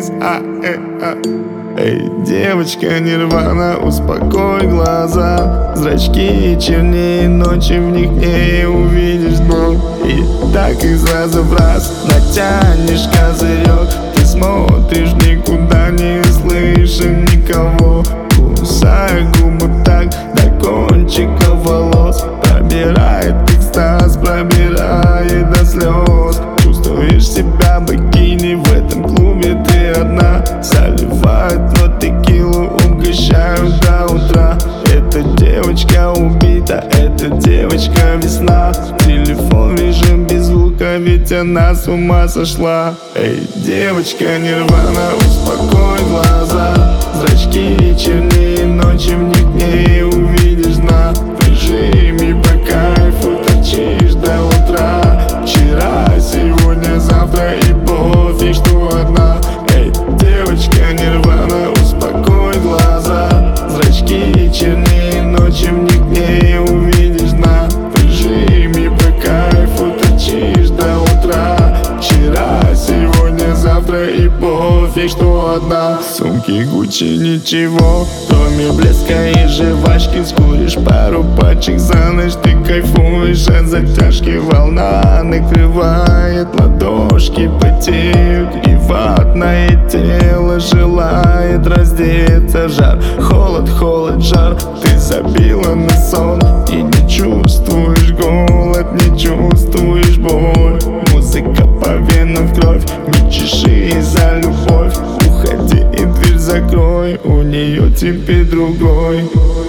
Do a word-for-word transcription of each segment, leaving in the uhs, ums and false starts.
вниз, а, э, а. Эй, девочка нирвана, успокой глаза. Зрачки чернее ночи, в них не увидишь дно. И так их сразу в раз натянешь козырек. Ты смотришь никуда, не слыша никого. Кусая губы так до кончика волос. Пробирает экстаз, пробирает до слез. Чувствуешь себя богиней в этом клубе, ты одна. Заливают в рот текилу, угощают до утра. Эта девочка убита, эта девочка весна. Телефон в режим без звука, ведь она с ума сошла. Эй, девочка нирвана, успокой глаза. Зрачки чернее ночи, в них не увидишь дна. В режиме по кайфу торчишь до утра. Вчера, сегодня, завтра и пофиг, что одна. Эй, девочка нирвана, успокой глаза. Зрачки чернее ночи, в них не увидишь дна. В режиме по кайфу торчишь до утра. Вчера, сегодня, завтра и пофиг, что одна. Сумки Гуччи ничего, кроме блеска и жвачки. Скуришь пару пачек за ночь, ты кайфуешь от затяжки. Волна накрывает ладошки, потеют, и ватное тело желает раздеться. Жар, холод, холод, жар, ты забила на сон. И не чувствуешь голод, не чувствуешь боль. Музыка по венам в кровь, не чеши за любовь. Уходи и дверь закрой, у нее теперь другой.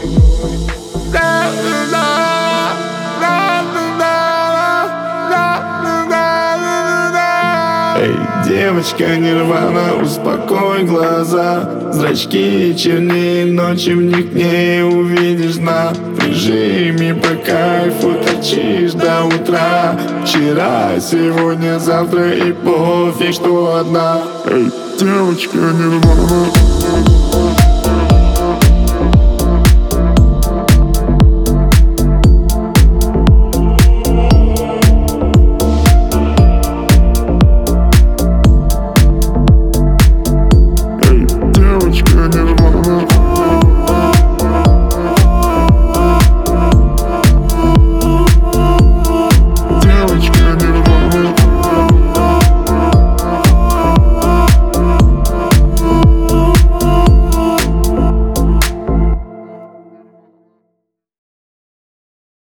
Эй, девочка нирвана, успокой глаза. Зрачки чернее ночи, в них не увидишь дна. В режиме по кайфу торчишь до утра. Вчера, сегодня, завтра и пофиг, что одна. Эй, девочка нирвана.